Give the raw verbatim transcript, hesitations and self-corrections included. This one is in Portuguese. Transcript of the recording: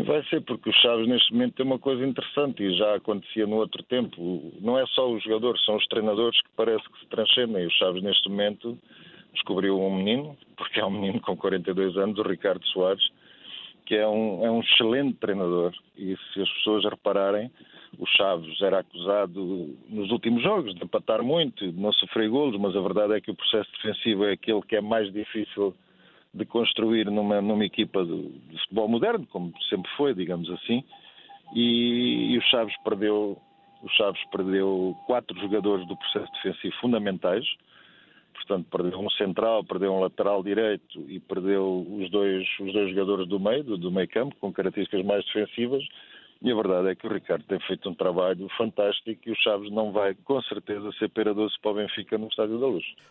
vai ser, porque os Chaves neste momento tem uma coisa interessante e já acontecia no outro tempo. Não é só os jogadores, são os treinadores que parece que se transcendem. E os Chaves neste momento descobriu um menino, porque é um menino com quarenta e dois anos, o Ricardo Soares, que é um, é um excelente treinador. E se as pessoas repararem, o Chaves era acusado nos últimos jogos de empatar muito, de não sofrer golos, mas a verdade é que o processo defensivo é aquele que é mais difícil de construir numa, numa equipa de, de futebol moderno, como sempre foi, digamos assim, e, e o Chaves perdeu, o Chaves perdeu quatro jogadores do processo defensivo fundamentais. Portanto, perdeu um central, perdeu um lateral direito e perdeu os dois, os dois jogadores do meio, do, do meio campo, com características mais defensivas. E a verdade é que o Ricardo tem feito um trabalho fantástico e o Chaves não vai, com certeza, ser pera doce para o Benfica no Estádio da Luz.